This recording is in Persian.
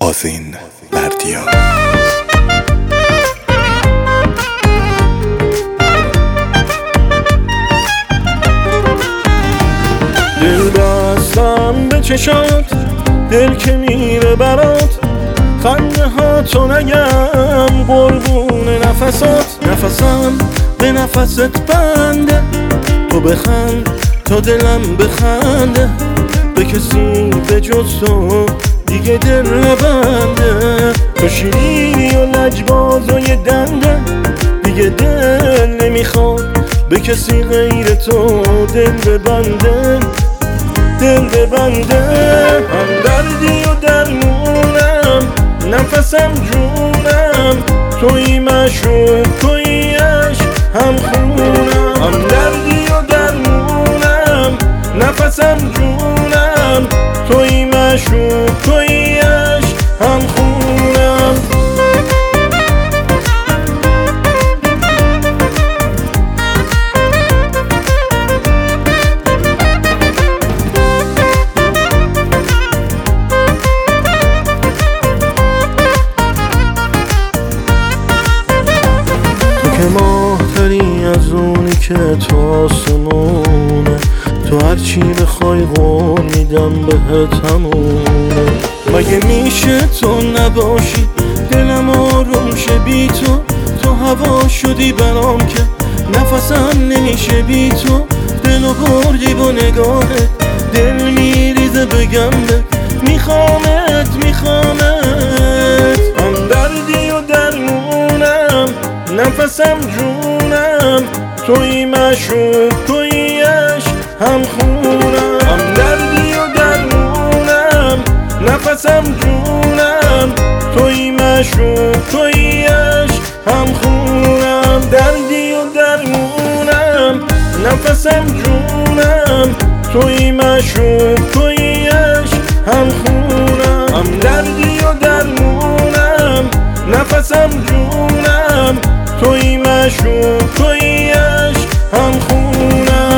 آذین بردیا. دل بستم به چشات، دل که میره برات، خنده ها تو نگم قربون نفسات. نفسم به نفست بنده، تو بخند تا دلم بخنده، به کسی به جز تو دیگه دل نبنده. تو شیرینی و لجباز و یه دنده، دیگه دل نمیخواد به کسی غیر تو دل ببنده. دل ببنده هم دردی و درمونم، نفسم جونم، توی مشروب توی عشق هم خونم. هم دردی و درمونم، نفسم جونم، توی مشروب توی عشق هم خونم. که ماهتری از اونی که تو آسمونه، تو هرچی بخوای قول میدم بهت همونه. مگه میشه تو نباشی دلم آروم شه بی تو؟ تو هوا شدی برام که نفسم نمیشه بی تو. دلو بردی با نگاهت، دل میریزه بگم بهت میخوامت میخوامت. هم دردی و درمونم، نفسم جونم، توی مشروب توی عشق هم خونم. هم دردی و درمونم، نفسم جونم، توی مشروب توی عشق هم خونم. دردی و درمونم، نفسم جونم، توی مشروب توی عشق هم خونم. هم دردی و درمونم، نفسم جونم، توی مشروب توی عشق هم خونم.